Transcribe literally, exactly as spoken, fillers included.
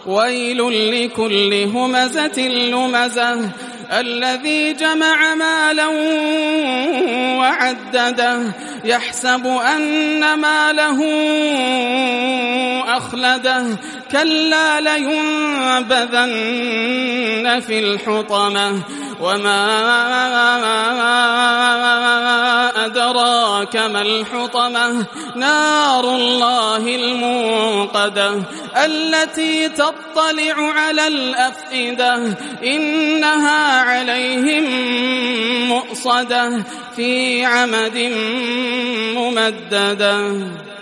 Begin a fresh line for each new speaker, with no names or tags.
ويل لكل همزة لمزة الذي جمع مالا وعدده يحسب أن ماله أخلده كلا لينبذن في الحطمة وما أدراك ما الحطمة نار الله الموقدة التي تطلع على الأفئدة إنها عليهم مؤصدة في عمد ممددة.